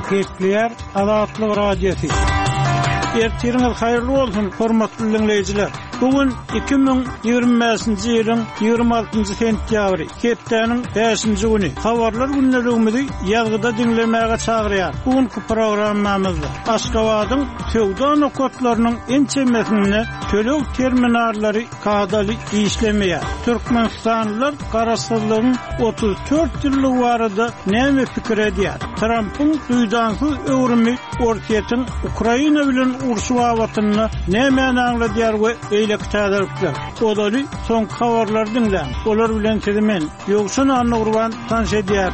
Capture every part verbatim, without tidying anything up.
Gekliler Azatlyk Radiosu. Ertiriniz hayırlı olsun, hormatly dinleyijiler. Bugün iki bin ýygrymyňky ýylyň ýygrimi altynjy sentýabry, hepdeniň beşinji güni. Habarlar günneligimizi ýazgyda dinlemäge çagyrýar. Bugünkü programmamyzda Aşgabatyň sowda nokatlarynyň ençemesine tölew terminallary kadaly işlemeýär. Türkmenistanlylar garaşsyzlygyň otuz dört ýyllyk barada näme pikir edýär? Trumpyň duýdansyz öwrümi Ortiýetin Ukraina bilen urşy watyny näme aňladýar we eýlek täderipler. Odaly soň habarlar dinlän. Olar bilen temen ýogşun anny urban tanş edýär.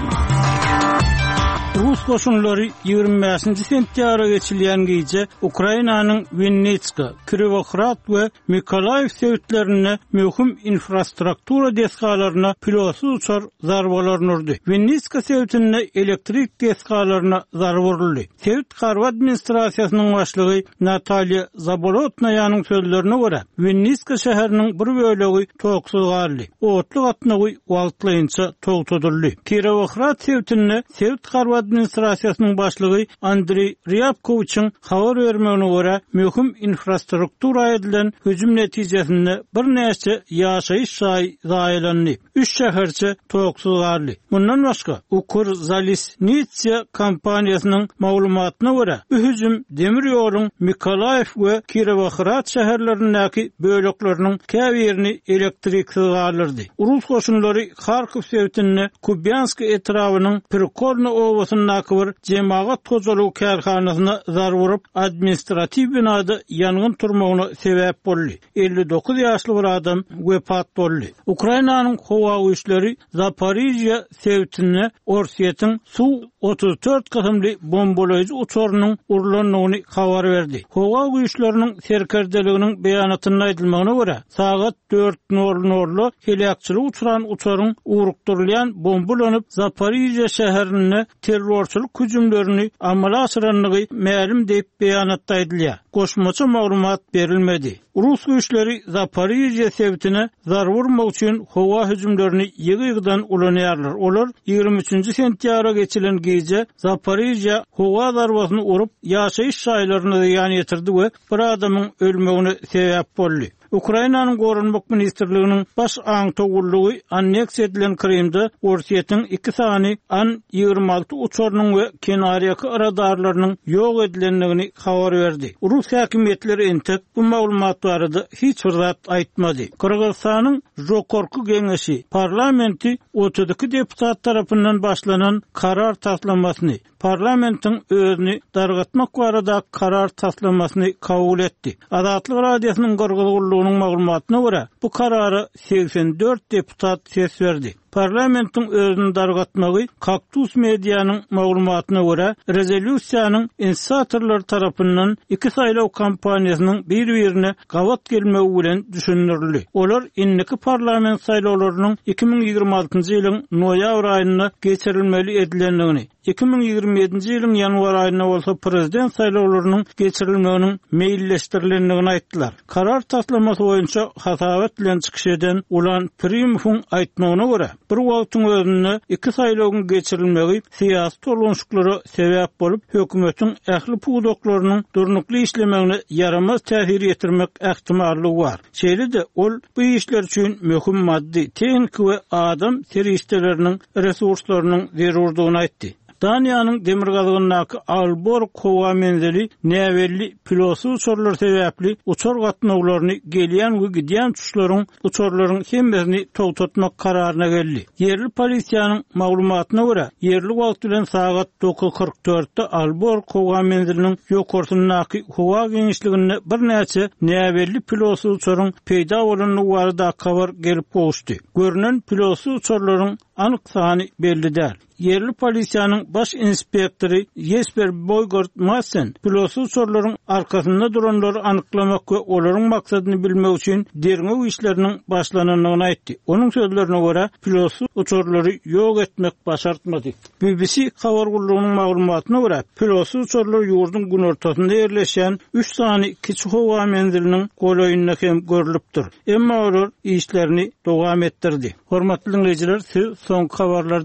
Rus koşunları ýygrimi beşinji sentýabra geçilýän gece Ukrainanyň Vinnitska, Kirovohrad we Mykolaýew sewtlerine möhüm infrastruktura deskalaryna pilotsuz uçar zarbalaryny urdy. Vinnitska sewtine elektrik deskalaryna zarba uruldy. Sewt Harward administrasiýasynyň başlygy Natalya Zabolotnaýanyň sözlerine görä, Vinnitska şäheriniň bir bölegi togsuz garly. Otly gatnagy wagtlaýynça togtadyldy. Kirovohrad sewtine Sewt Harward administrasiýasynyň başlygy Andrey Ryabkowiçiň habar bermegine görä, möhüm infrastruktura edilen hüjüm netijesinde bir näçe ýaşaýyş şaý zaýalandy. Üç şäherçe togsuz garly. Mundan başga Ukrzalisnitsia kompaniýasynyň maglumatyna görä, bu hüjüm demir ýoluň Mykolaýew we Kirovohrad şäherlerindäki bölekleriniň käbirini elektriksiz galyrdy. Rus goşunlary Kharkiv sewtini Kubyansk etrawynyň Prikolna owasynyň nakıvır cemaat tozaluğu kärhanasyna zarba urup administrativ binada yangın turmagyna sebäp boldy. elli dokuz ýaşly bir adam wepat boldy. Ukrainanyň howa güýçleri Zaporizhia sewtine Ortiýetin Su otuz dört gysymly bombalaýjy uçarynyň urulanyny habar berdi. Howa güýçleriniň serkerdeliginiň beýanatyna aýdylmagyna görä, sagat dört nol nol helakçylyk uçuran uçaryň urukdurulýan bombalanyp Zaporizhia şäherine terrorçuluk hüjümlerini amala aşyranlygy ma'lum diýip beýanatda aýdylýar. Goşmaça maglumat berilmedi. Rus güýçleri Zaporizhia sewtine zarba urmak üçin howa hüjümlerini ýygy-ýygydan ulanýarlar. Olar ýygrimi üçinji sentýabra geçilen gece Zaporizhia howa zarbasyny urup ýaşaýyş şaýlaryna ýan ýetirdi we bir adamyň ölmegine sebäp boldy. Ukrainanyň Gorunmak ministrliginiň baş aňtogullugy anneksiýa edilen Krymda Ortiýetin iki sany An ýygrimi alty uçarynyň we kenariýaky radarlarynyň ýok edilenligini habar berdi. Rus häkimetleri entek bu maglumat barada hiç bir zat aýtmady. Kyrgyzstanyň Jokorky geňeşi parlamenti otuz iki deputat tarapyndan başlanan karar taslamasyny parlamentin özüni dargatmak barada karar taslamasyny kabul etdi. Azatlyk radiosynyň gyrgyzlygynyň maglumatyna görä, bu karary seksen dört deputat ses berdi. Parlamentin özüni dargatmagy Kaktus mediýanyň maglumatyna görä, rezolýusiýanyň inisiatorlar tarapyndan iki saýlaw kampaniýasynyň bir-birine gawat gelmegi bilen düşünürildi. Olar inniki parlament saýlawlarynyň iki bin ýygrimi altynjy ýylyň noýabr aýyna geçirilmeli edilenligini, iki bin ýygrimi ýedinji ýylyň ýanwar aýyna bolsa prezident saýlawlarynyň geçirilmeginiň meýilleşdirilenligini aýtdylar. Karar taslamasy boýunça hasabat bilen çykyş eden ulan Primowyň aýtmagyna görä, bir wagtyň özünde iki saýlawgyň geçirilmegi syýasy tolunşuklary sebäp bolup hökümetiň ähli puwdoklarynyň durnukly işlemegine yaramaz täsir ýetirmek ähtimallygy bar. Şeýle-de ol bu işler üçin möhüm maddi, tehnik we adam serişdeleriniň resurslarynyň zerurdygyny aýtdy. Daniýanyň demirgazygynyňky Alborg howa menzili näwelli pilotsuz uçarlar sebäpli uçar gatnawlaryny gelýän we gidýän uçuşlaryň uçarlaryň hemmesini togtatmak kararyna geldi. Yerli polisiýanyň maglumatyna görä, yerli wagt bilen sagat dokuz kırk dörtde Alborg howa menziliniň ýokursynyňky howa geňişligine bir näçe näwelli pilotsuz uçaryň peýda bolanyny barada habar gelip goşdy. Görünen pilotsuz uçarlaryň anyk sany belli däl. Yerli polisiýanyň baş inspektori Jesper Boygard Madsen pilotsuz uçarlaryň arkasynda duranlary anyklamak we olaryň maksadyny bilmek üçin derňe işleriniň başlananyny aýtdy. Onuň sözlerine görä, pilotsuz uçarlary ýok etmek başartmady. B B C habar gurulunyň maglumatyna görä, pilotsuz uçarlar ýurdun gün ortasynda ýerleşen üç sany kiçik howa menziliniň golaýyna hem görülipdir. Emma olar işlerini dowam etdirdi. Hormatly dinleyijiler, soňky habarlar